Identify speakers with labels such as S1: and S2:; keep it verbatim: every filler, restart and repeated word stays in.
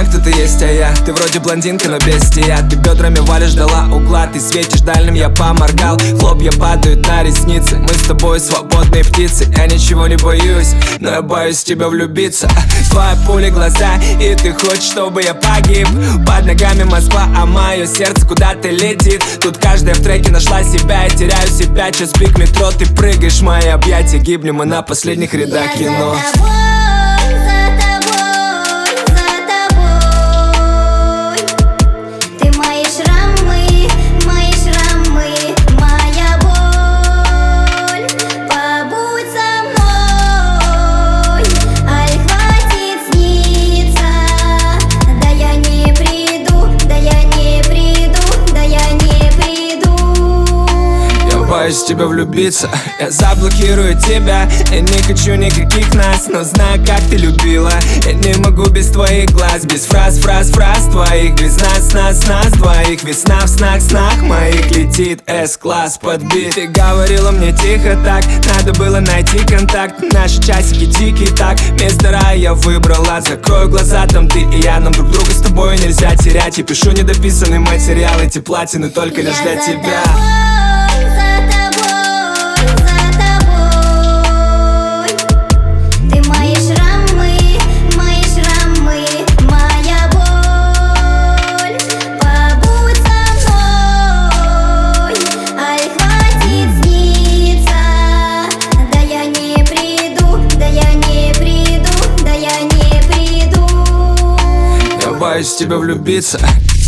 S1: знаю, кто ты есть, а я Ты вроде блондинка, но без стия. Ты бедрами валишь, дала угла. Ты светишь дальним, я поморгал. Хлопья падают на ресницы. Мы с тобой свободные птицы. Я ничего не боюсь, но я боюсь в тебя влюбиться. Твоя пуля глаза, и ты хочешь, чтобы я погиб. Под ногами Москва, а мое сердце куда-то летит. Тут каждая в треке нашла себя. Я теряю себя, час пик метро. Ты прыгаешь в мои объятия. Гибнем мы на последних рядах кино. Боюсь в тебя влюбиться, я заблокирую тебя. Я не хочу никаких нас, но знаю, как ты любила. Я не могу без твоих глаз, без фраз, фраз, фраз твоих. Без нас, нас, нас двоих. Весна в снах, снах моих. Летит С-класс подбит. Ты говорила мне тихо так, надо было найти контакт. Наши часики тики-так, место рая я выбрала. Закрою глаза, там ты и я. Нам друг друга с тобой нельзя терять. Я пишу недописанный материал, эти платины только лишь для тебя. Боюсь в тебя влюбиться.